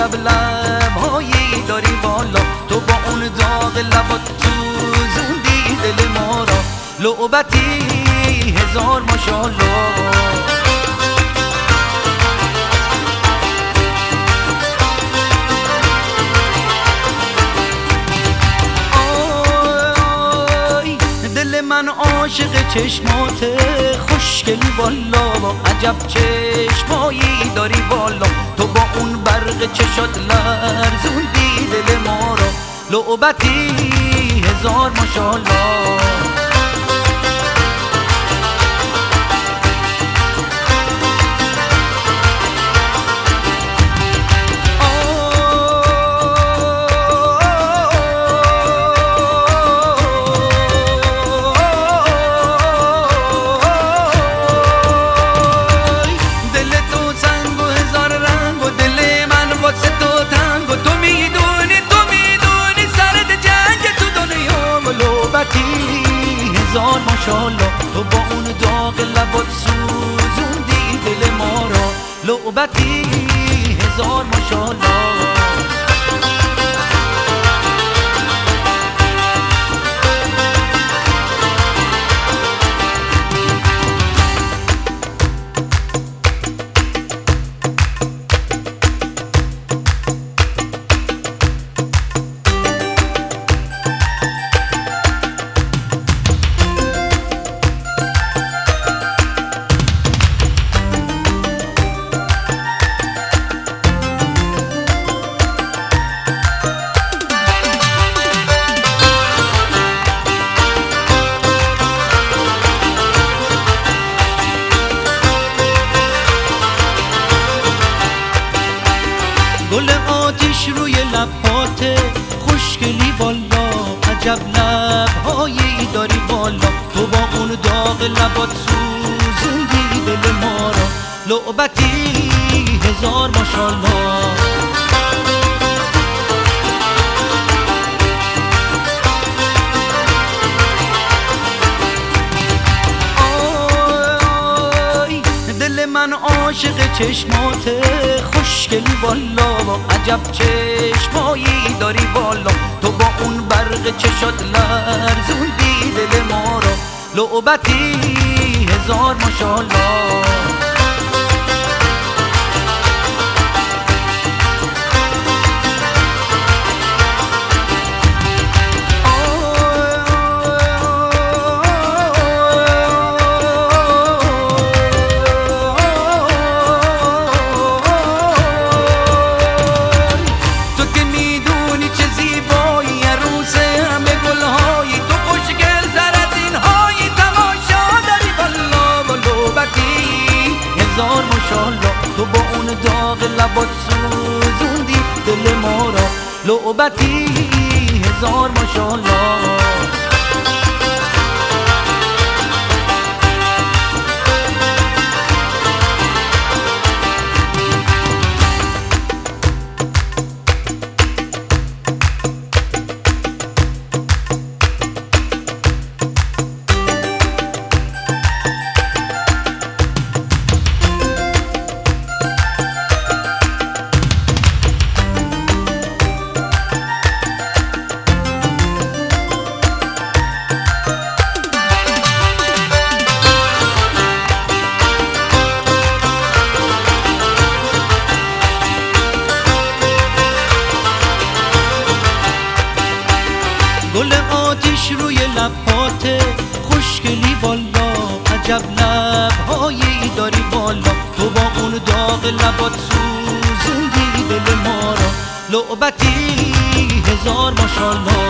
عجب لبهایی داری والا، تو با اون داغ لبات سوزوندی دل ما را. لعبتی هزار ماشاءالله. من عاشق چشمات خوشگلی والا، عجب چشمایی داری والا، تو با اون برق چشات لرزوندی دل ما را. لعبتی هزار ماشاءالله. هزار ماشاءالله، تو با اون داغ لبات سوزوندی دل ما را. لعبتی هزار ماشاءالله. گل آتیش روی لبات خوشگلی والا، عجب لبهایی داری والا، تو با اون داغ لبات سوزوندی دل ما را. لعبتی هزار ماشاءالله. من عاشق چشمات خوشگلی والا، عجب چشمایی داری والا، تو با اون برق چشات لرزوندی دل ما را. لعبتی هزار ماشاءالله. هزار ماشاءالله، تو با اون داغ لبات سوزوندی دل ما را. لعبتی هزار ماشاءالله. گل آتیش روی لبات خوشگلی والا، عجب لبهایی داری والا، تو با اون داغ لبات سوزوندی دل ما را. لعبتی هزار ماشاءالله.